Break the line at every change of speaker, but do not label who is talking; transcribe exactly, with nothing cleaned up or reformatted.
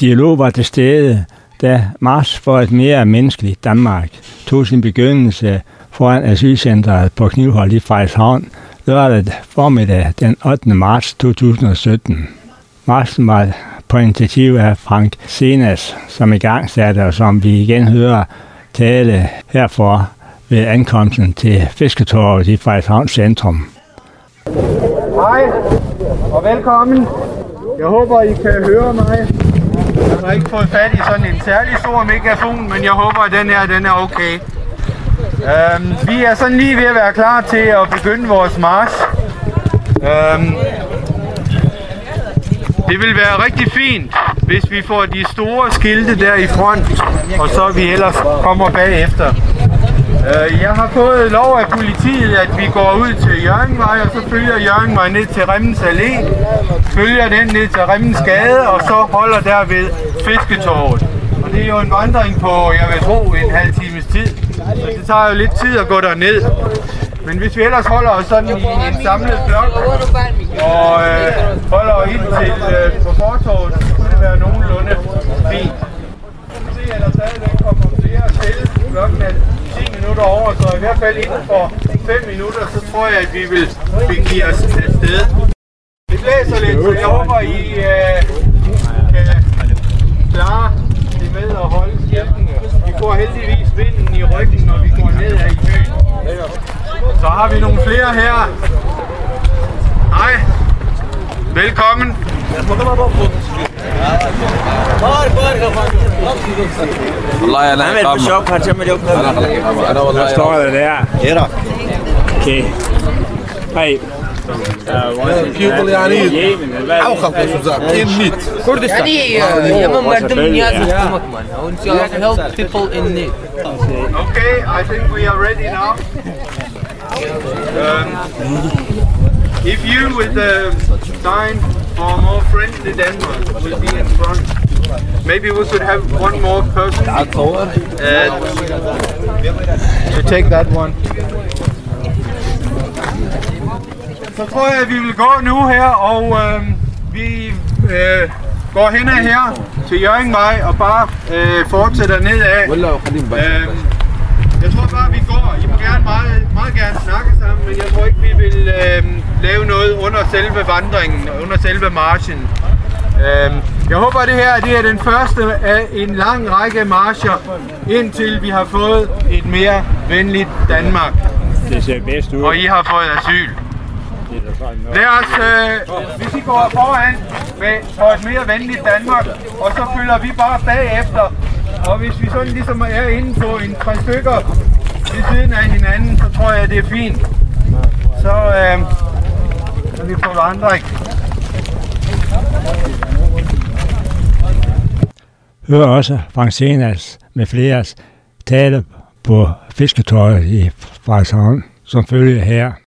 Dialog var til stede, da March for et mere menneskeligt Danmark tog sin begyndelse foran asylcentret på Knivholt i Frederikshavn lørdag formiddag den ottende marts to tusind og sytten. Marchen var på initiativ af Frank Senas, som i gang satte, og som vi igen hører tale herfor ved ankomsten til Fisketorvet i Frederikshavns centrum.
Hej og velkommen. Jeg håber, I kan høre mig. Jeg har ikke fået fat i sådan en særlig stor megafon, men jeg håber, at den her den er okay. Øhm, vi er sådan lige ved at være klar til at begynde vores march. Øhm, det vil være rigtig fint, hvis vi får de store skilte der i front, og så vi ellers kommer bagefter. Jeg har fået lov af politiet, at vi går ud til Hjørringvej, og så følger Hjørringvej ned til Remmens Allé, følger den ned til Remmens Gade, og så holder der ved Fisketorvet. Og det er jo en vandring på, jeg vil tro, en halv times tid, så det tager jo lidt tid at gå derned. Men hvis vi ellers holder os sådan i en samlet flok, og øh, holder ind til øh, på fortorvet, så kunne det være nogenlunde fint. Vi kan se, at der stadigvæk kommer flere til. Klokken er ti minutter over, så i hvert fald inden for fem minutter, så tror jeg, at vi vil begive os afsted. Det blæser lidt, så jeg håber, I øh, kan klare det med at holde skiltene. Vi får heldigvis vinden i ryggen, når vi går ned her i byen. Så har vi nogle flere her. Hej. Velkommen.
والله انا
عامل بالشوك هتعمل يوم
انا والله
står der der.
ايه
Okay. Hej.
كيقول يعني اوخف in meat
كردستان يعني يمن مردم نياز حكومة كمان او انت help people in need.
Okay, I think we are ready now. Um, if you with the sign for more friendly Denmark will be in front, maybe we could have one more person uh, to take that one. Så tror jeg, at vi vil gå nu her, og øh, vi øh, går hen ad her til Hjørringvej og bare øh, fortsætter nedad. Øh, jeg tror bare, vi går. I må gerne meget, meget gerne snakke sammen, men jeg tror ikke, vi vil øh, lave noget under selve vandringen, under selve marchen. Øh, jeg håber, at det her det er den første af en lang række marcher, indtil vi har fået et mere venligt Danmark.
Det ser bedst ud.
Og I har fået asyl. Lad os, øh, hvis I går foran med, for et mere venligt Danmark, og så følger vi bare bagefter. Og hvis vi sådan ligesom er inde på en tre stykker ved siden af hinanden, så tror jeg, det er fint. Så øh, er vi på vandring.
Hør også Frank Senas med flere tale på Fisketorvet i Frederikshavn, som følger her.